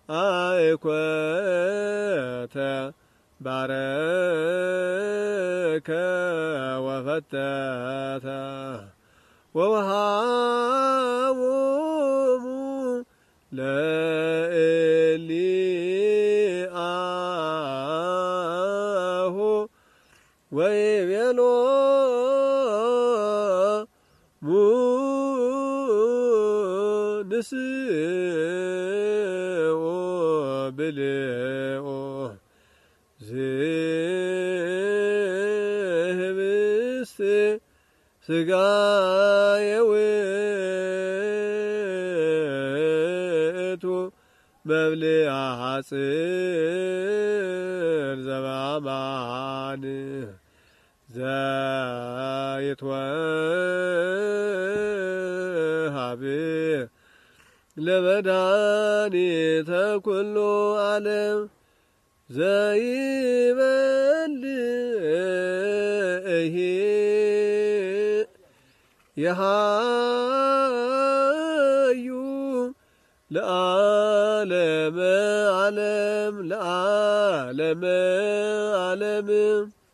አይኮተ ባረከ ወፈተተ ወወሃቦሙ ለእሊአሁ ወይቤሎ ንስኦ ብልኦ ዝህብስት ሥጋየ ውእቱ መብልዐ ሐጽር ዘበአማን ዘይትወሃብ ለመድኃኒተ ኩሉ ዓለም ዘይበልዕ የሃዩ ለዓለመ ዓለም ለዓለመ ዓለም